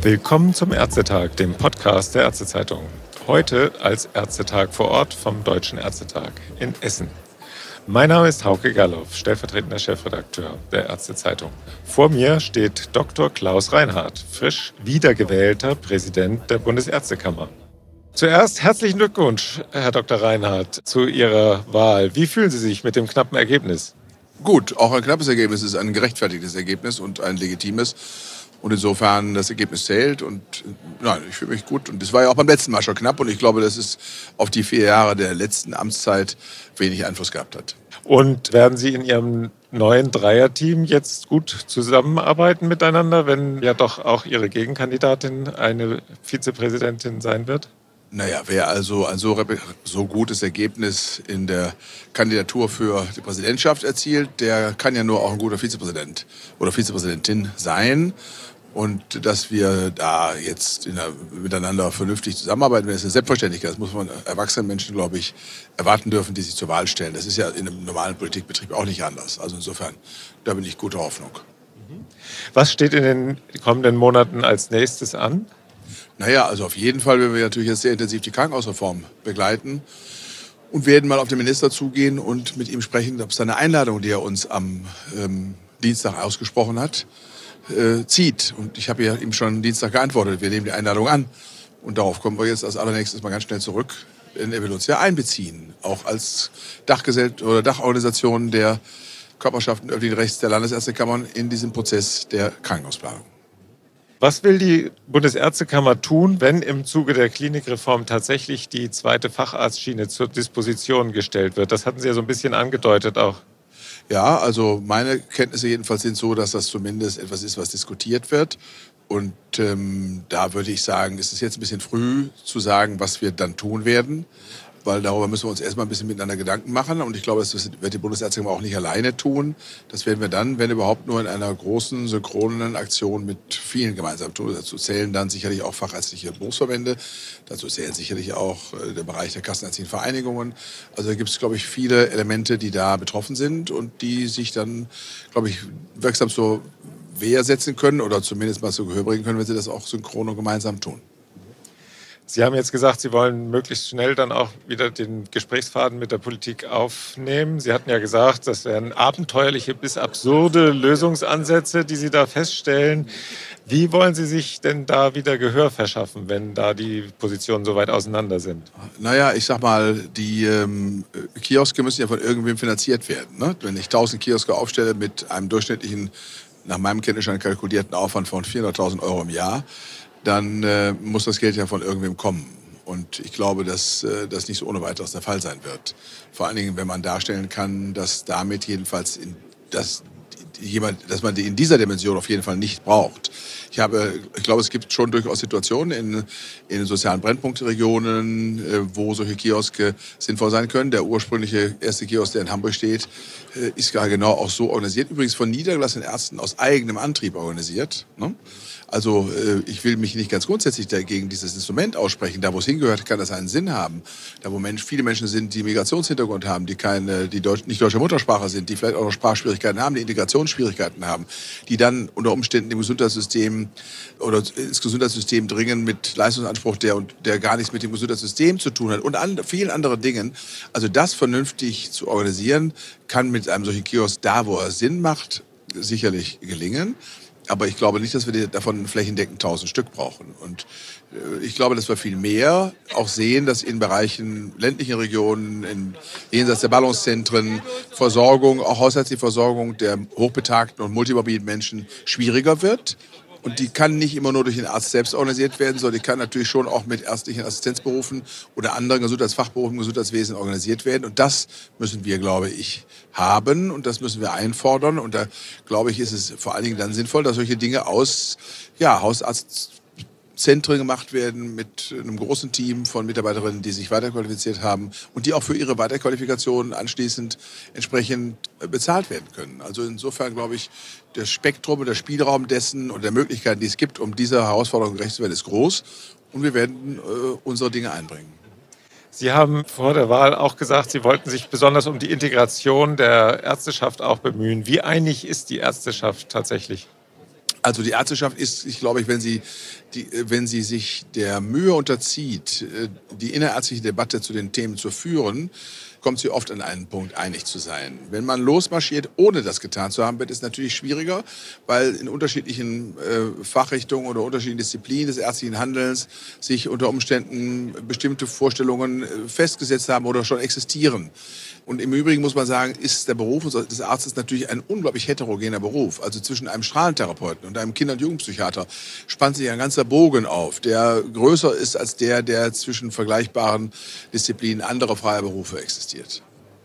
Willkommen zum Ärztetag, dem Podcast der Ärztezeitung. Heute als Ärztetag vor Ort vom Deutschen Ärztetag in Essen. Mein Name ist Hauke Galloff, stellvertretender Chefredakteur der Ärztezeitung. Vor mir steht Dr. Klaus Reinhardt, frisch wiedergewählter Präsident der Bundesärztekammer. Zuerst herzlichen Glückwunsch, Herr Dr. Reinhardt, zu Ihrer Wahl. Wie fühlen Sie sich mit dem knappen Ergebnis? Gut, auch ein knappes Ergebnis ist ein gerechtfertigtes Ergebnis und ein legitimes. Und insofern das Ergebnis zählt und nein, ich fühle mich gut. Und es war ja auch beim letzten Mal schon knapp und ich glaube, dass es auf die 4 Jahre der letzten Amtszeit wenig Einfluss gehabt hat. Und werden Sie in Ihrem neuen Dreierteam jetzt gut zusammenarbeiten miteinander, wenn ja doch auch Ihre Gegenkandidatin eine Vizepräsidentin sein wird? Naja, wer also ein so gutes Ergebnis in der Kandidatur für die Präsidentschaft erzielt, der kann ja nur auch ein guter Vizepräsident oder Vizepräsidentin sein. Und dass wir da jetzt miteinander vernünftig zusammenarbeiten, das ist eine Selbstverständlichkeit. Das muss man erwachsenen Menschen, glaube ich, erwarten dürfen, die sich zur Wahl stellen. Das ist ja in einem normalen Politikbetrieb auch nicht anders. Also insofern, da bin ich guter Hoffnung. Was steht in den kommenden Monaten als nächstes an? Naja, also auf jeden Fall werden wir natürlich jetzt sehr intensiv die Krankenhausreform begleiten und werden mal auf den Minister zugehen und mit ihm sprechen, ob seine Einladung, die er uns am Dienstag ausgesprochen hat, zieht. Und ich habe ja ihm schon Dienstag geantwortet, wir nehmen die Einladung an. Und darauf kommen wir jetzt als allernächstes mal ganz schnell zurück, denn er will uns ja einbeziehen, auch als Dachorganisation der Körperschaften öffentlichen Rechts der Landesärztekammern in diesem Prozess der Krankenhausplanung. Was will die Bundesärztekammer tun, wenn im Zuge der Klinikreform tatsächlich die zweite Facharztschiene zur Disposition gestellt wird? Das hatten Sie ja so ein bisschen angedeutet auch. Ja, also meine Kenntnisse jedenfalls sind so, dass das zumindest etwas ist, was diskutiert wird. Und da würde ich sagen, ist es jetzt ein bisschen früh zu sagen, was wir dann tun werden. Weil darüber müssen wir uns erstmal ein bisschen miteinander Gedanken machen. Und ich glaube, das wird die Bundesärztekammer auch nicht alleine tun. Das werden wir dann, wenn überhaupt, nur in einer großen, synchronen Aktion mit vielen gemeinsam tun. Dazu zählen dann sicherlich auch fachärztliche Berufsverbände. Dazu zählen sicherlich auch der Bereich der kassenärztlichen Vereinigungen. Also da gibt es, glaube ich, viele Elemente, die da betroffen sind und die sich dann, glaube ich, wirksam zur Wehr setzen können oder zumindest mal zu Gehör bringen können, wenn sie das auch synchron und gemeinsam tun. Sie haben jetzt gesagt, Sie wollen möglichst schnell dann auch wieder den Gesprächsfaden mit der Politik aufnehmen. Sie hatten ja gesagt, das wären abenteuerliche bis absurde Lösungsansätze, die Sie da feststellen. Wie wollen Sie sich denn da wieder Gehör verschaffen, wenn da die Positionen so weit auseinander sind? Naja, ich sag mal, die Kioske müssen ja von irgendwem finanziert werden. Ne? Wenn ich 1000 Kioske aufstelle mit einem durchschnittlichen, nach meinem Kenntnisstand kalkulierten Aufwand von 400.000 Euro im Jahr, dann muss das Geld ja von irgendwem kommen. Und ich glaube, dass das nicht so ohne weiteres der Fall sein wird. Vor allen Dingen, wenn man darstellen kann, dass damit jedenfalls dass man die in dieser Dimension auf jeden Fall nicht braucht. Ich glaube, es gibt schon durchaus Situationen in sozialen Brennpunktregionen, wo solche Kioske sinnvoll sein können. Der ursprüngliche erste Kiosk, der in Hamburg steht, ist gar genau auch so organisiert. Übrigens von niedergelassenen Ärzten aus eigenem Antrieb organisiert. Ne? Also ich will mich nicht ganz grundsätzlich dagegen dieses Instrument aussprechen. Da, wo es hingehört, kann das einen Sinn haben. Da, wo viele Menschen sind, die Migrationshintergrund haben, die nicht deutsche Muttersprache sind, die vielleicht auch noch Sprachschwierigkeiten haben, die Integrationsschwierigkeiten haben, die dann unter Umständen im Gesundheitssystem oder ins Gesundheitssystem dringen mit Leistungsanspruch, der gar nichts mit dem Gesundheitssystem zu tun hat und vielen anderen Dingen. Also das vernünftig zu organisieren, kann mit einem solchen Kiosk da, wo er Sinn macht, sicherlich gelingen. Aber ich glaube nicht, dass wir davon flächendeckend 1000 Stück brauchen. Und ich glaube, dass wir viel mehr auch sehen, dass in Bereichen ländlichen Regionen, jenseits der Ballungszentren, Versorgung, auch häusliche Versorgung der hochbetagten und multimobilen Menschen schwieriger wird. Und die kann nicht immer nur durch den Arzt selbst organisiert werden, sondern die kann natürlich schon auch mit ärztlichen Assistenzberufen oder anderen Gesundheitsfachberufen im Gesundheitswesen organisiert werden. Und das müssen wir, glaube ich, haben und das müssen wir einfordern. Und da, glaube ich, ist es vor allen Dingen dann sinnvoll, dass solche Dinge aus Hausarztzentren gemacht werden mit einem großen Team von Mitarbeiterinnen, die sich weiterqualifiziert haben und die auch für ihre Weiterqualifikation anschließend entsprechend bezahlt werden können. Also insofern glaube ich, das Spektrum und der Spielraum dessen und der Möglichkeiten, die es gibt, um dieser Herausforderung gerecht zu werden, ist groß und wir werden unsere Dinge einbringen. Sie haben vor der Wahl auch gesagt, Sie wollten sich besonders um die Integration der Ärzteschaft auch bemühen. Wie einig ist die Ärzteschaft tatsächlich? Also die Ärzteschaft ist, ich glaube, wenn sie sich der Mühe unterzieht, die innerärztliche Debatte zu den Themen zu führen, kommt sie oft an einen Punkt, einig zu sein. Wenn man losmarschiert, ohne das getan zu haben, wird es natürlich schwieriger, weil in unterschiedlichen Fachrichtungen oder unterschiedlichen Disziplinen des ärztlichen Handelns sich unter Umständen bestimmte Vorstellungen festgesetzt haben oder schon existieren. Und im Übrigen muss man sagen, ist der Beruf des Arztes natürlich ein unglaublich heterogener Beruf. Also zwischen einem Strahlentherapeuten und einem Kinder- und Jugendpsychiater spannt sich ein ganzer Bogen auf, der größer ist als der zwischen vergleichbaren Disziplinen anderer freier Berufe existiert.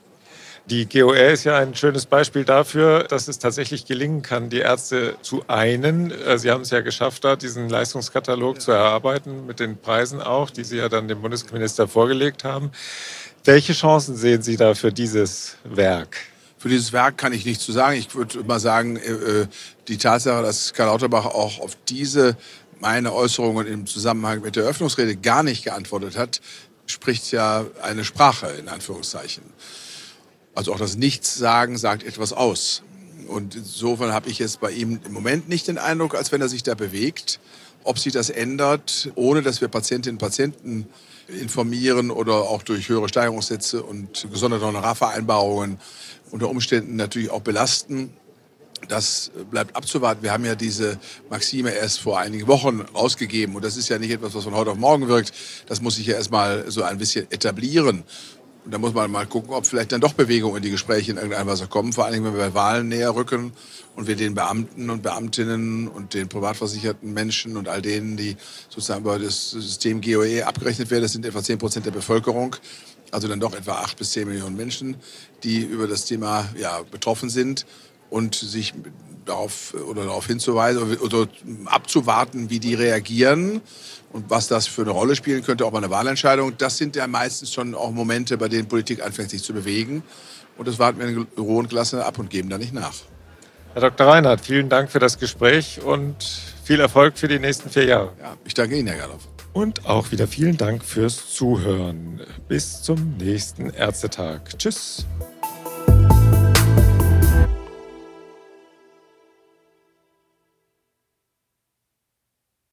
Die GOR ist ja ein schönes Beispiel dafür, dass es tatsächlich gelingen kann, die Ärzte zu einen. Sie haben es ja geschafft, da diesen Leistungskatalog zu erarbeiten, mit den Preisen auch, die Sie ja dann dem Bundesminister vorgelegt haben. Welche Chancen sehen Sie da für dieses Werk? Für dieses Werk kann ich nichts zu sagen. Ich würde mal sagen, die Tatsache, dass Karl Lauterbach auch auf diese meine Äußerungen im Zusammenhang mit der Eröffnungsrede gar nicht geantwortet hat, spricht ja eine Sprache, in Anführungszeichen. Also auch das Nichtsagen sagt etwas aus. Und insofern habe ich jetzt bei ihm im Moment nicht den Eindruck, als wenn er sich da bewegt. Ob sich das ändert, ohne dass wir Patientinnen und Patienten informieren oder auch durch höhere Steigerungssätze und gesonderte Honorarvereinbarungen unter Umständen natürlich auch belasten. Das bleibt abzuwarten. Wir haben ja diese Maxime erst vor einigen Wochen rausgegeben. Und das ist ja nicht etwas, was von heute auf morgen wirkt. Das muss sich ja erstmal so ein bisschen etablieren. Und da muss man mal gucken, ob vielleicht dann doch Bewegungen in die Gespräche in irgendeiner Weise kommen. Vor allem, wenn wir bei Wahlen näher rücken und wir den Beamten und Beamtinnen und den privatversicherten Menschen und all denen, die sozusagen über das System GOE abgerechnet werden, das sind etwa 10% der Bevölkerung, also dann doch etwa 8 bis 10 Millionen Menschen, die über das Thema betroffen sind und sich darauf hinzuweisen oder abzuwarten, wie die reagieren und was das für eine Rolle spielen könnte, auch bei einer Wahlentscheidung. Das sind ja meistens schon auch Momente, bei denen Politik anfängt, sich zu bewegen. Und das warten wir in Ruhe und Klasse ab und geben da nicht nach. Herr Dr. Reinhardt, vielen Dank für das Gespräch und viel Erfolg für die nächsten 4 Jahre. Ja, ich danke Ihnen, Herr Gerloff. Und auch wieder vielen Dank fürs Zuhören. Bis zum nächsten Ärztetag. Tschüss.